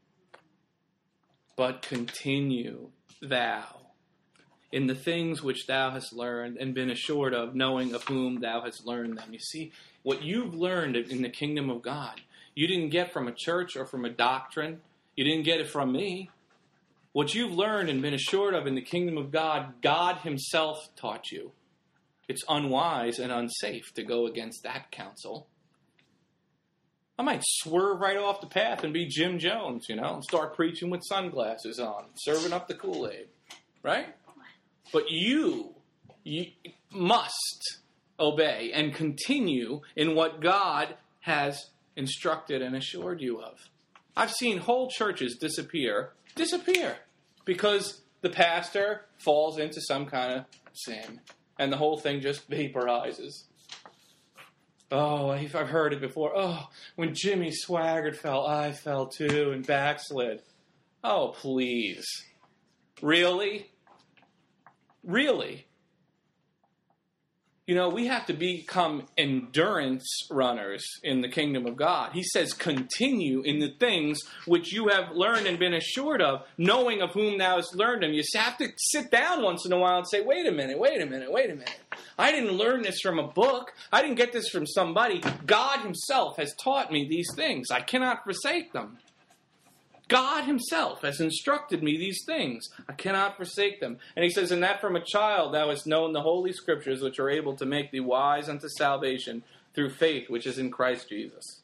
But continue thou in the things which thou hast learned and been assured of, knowing of whom thou hast learned them. You see, what you've learned in the kingdom of God, you didn't get from a church or from a doctrine. You didn't get it from me. What you've learned and been assured of in the kingdom of God, God himself taught you. It's unwise and unsafe to go against that counsel. I might swerve right off the path and be Jim Jones, you know, and start preaching with sunglasses on, serving up the Kool-Aid, right? But you, you must obey and continue in what God has instructed and assured you of. I've seen whole churches disappear, disappear, because the pastor falls into some kind of sin. And the whole thing just vaporizes. Oh, I've heard it before. Oh, when Jimmy Swaggart fell, I fell too and backslid. Oh, please. Really? Really? you know, we have to become endurance runners in the kingdom of God. He says, continue in the things which you have learned and been assured of, knowing of whom thou hast learned them. You have to sit down once in a while and say, wait a minute, wait a minute, wait a minute. I didn't learn this from a book. I didn't get this from somebody. God himself has taught me these things. I cannot forsake them. God himself has instructed me these things. I cannot forsake them. And he says, and that from a child thou hast known the holy scriptures, which are able to make thee wise unto salvation through faith, which is in Christ Jesus.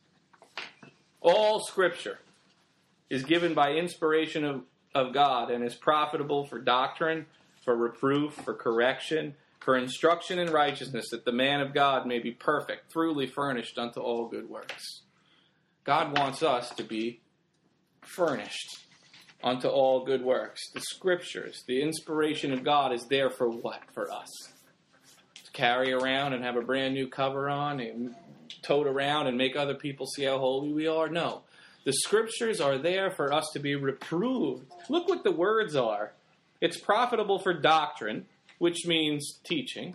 All scripture is given by inspiration of, of God and is profitable for doctrine, for reproof, for correction, for instruction in righteousness, that the man of God may be perfect, truly furnished unto all good works. God wants us to be furnished unto all good works. The scriptures, the inspiration of God is there for what? For us. To carry around and have a brand new cover on and tote around and make other people see how holy we are? No. The scriptures are there for us to be reproved. Look what the words are. It's profitable for doctrine, which means teaching,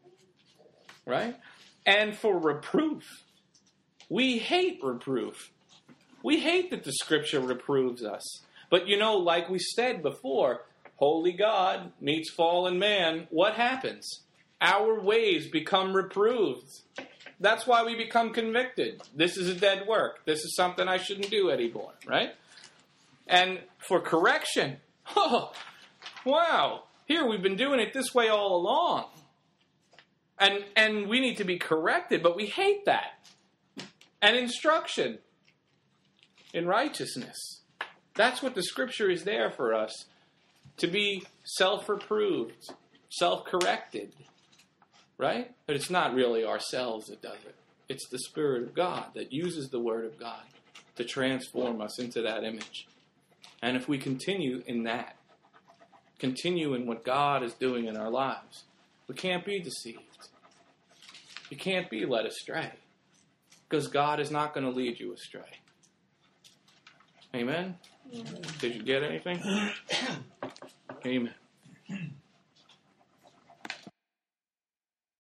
right? And for reproof. We hate reproof. We hate that the scripture reproves us. But you know, like we said before, holy God meets fallen man. What happens? Our ways become reproved. That's why we become convicted. This is a dead work. This is something I shouldn't do anymore, right? And for correction, oh, wow, here we've been doing it this way all along. And, and we need to be corrected, but we hate that. And instruction in righteousness. That's what the scripture is there for us, to be self-reproved, self-corrected, right? But it's not really ourselves that does it. It's the Spirit of God that uses the Word of God to transform us into that image. And if we continue in that, continue in what God is doing in our lives, we can't be deceived. You can't be led astray, because God is not going to lead you astray. Amen? Did you get anything? Amen.